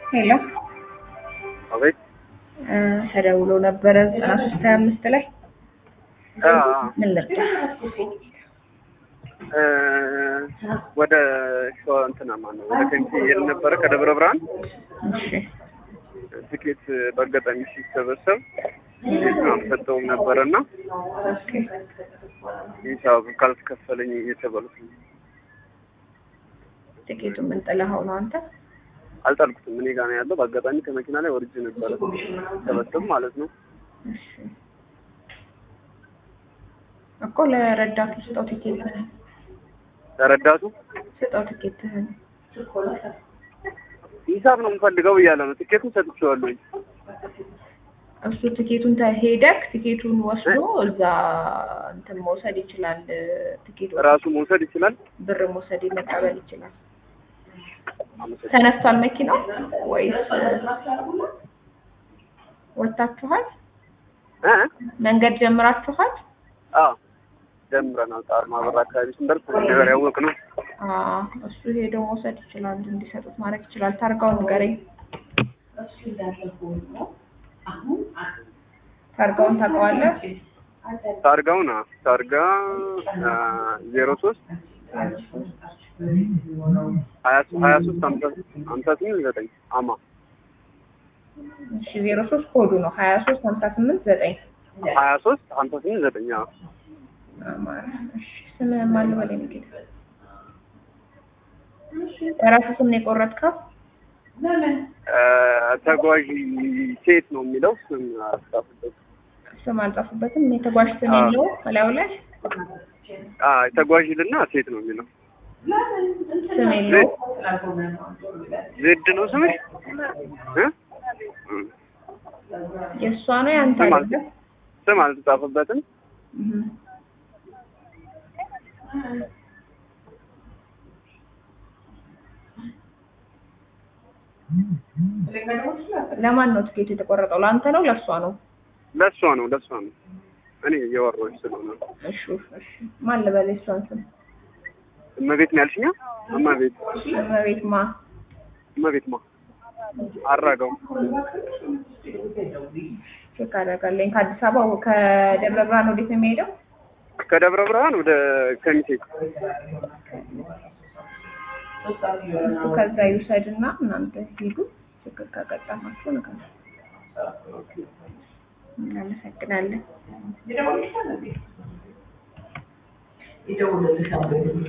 ሄሎ አቤት። ተደውሎ ነበረ 9325 ላይ ምን ልርዳ? ወደ ሸዋ እንትና ማነው ወደ ከንቲ ይል ነበረ ከደብረ ብርሃን። እሺ ትኬት በአጋጣሚ ሲሰበሰብ ትኬቱን ሰጠውም ነበረና ኦኬ ሂሳብ ካልተከፈለኝ እየተባሉት ትኬቱን ምን ጥለኸው ነው አንተ? አልጣልኩትም። እኔ ጋር ነው ያለው። በአጋጣሚ ከመኪና ላይ ወርጄ ነበረ ተበተም ማለት ነው። እሺ እኮ ለረዳቱ ስጠው ትኬትህን። ለረዳቱ ስጠው ትኬትህን። ሂሳብ ነው የምፈልገው እያለ ነው። ትኬቱን ሰጥቼዋለሁ። እሱ ትኬቱን ሄደክ ትኬቱን ወስዶ እዛ እንትን መውሰድ ይችላል። ትኬቱ ራሱ መውሰድ ይችላል። ብር መውሰድ መቀበል ይችላል። ተነስቷል መኪናው ወይስ ወጣችኋል? መንገድ ጀምራችኋል? አዎ ጀምረናል። ማበራ አካባቢ ስንደርስ ነገር ያወቅነው። እሱ ሄዶ መውሰድ ይችላል። እንዲሰጡት ማድረግ ይችላል። ታርጋውን ንገረኝ። ታርጋውን ታውቀዋለህ? ታርጋውና ታርጋ 03 23 አማ። እሺ 03 ኮዱ ነው 23 589 23 589 አዎ። አማራ። እሺ ስም ማን ነው እንግዲህ? ራስህ ስም ነው የቆረጥከው? ተጓዥ ሴት ነው የሚለው ስም አልጻፍበትም። ስም አልጻፍበትም። የተጓዥ ስም የለው ከላዩ ላይ? ተጓዥልና ሴት ነው የሚለው። ስም የለው? ዜድ ነው ስምሽ? የእሷ ነው ያንተ አይደለም? ስም አልጻፍበትም። ለማን ነው ትኬት የተቆረጠው? ለአንተ ነው ለሷ ነው? ለሷ ነው። እኔ እያወራሁሽ ስለሆነ። እሺ ማን ልበል እሷን ስም? እመቤት ነው ያልሽኛ? እመቤት ማ አራጋው ቼክ አደርጋለሁ። ከአዲስ አበባ ከደብረ ብርሃን ወዴት ነው የሚሄደው? ከደብረ ብርሃን ወደ ከሚሴ። ከዛ ይውሰድና እናንተ ሂዱ። ችግር ካጋጠማችሁ ነገር እናመሰግናለን።